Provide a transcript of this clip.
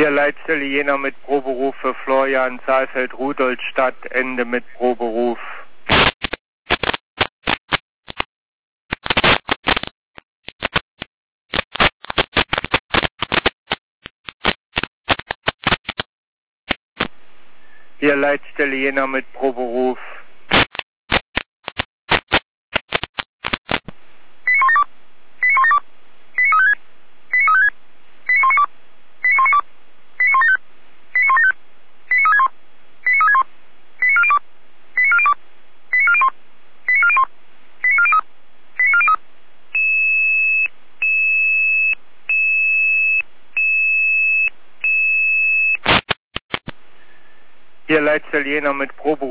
Hier Leitstelle Jena mit Proberuf für Florian Saalfeld, Rudolstadt, Ende mit Proberuf. Hier Leitstelle Jena mit Proberuf. Hier Leitstelle Jena mit Proberuf.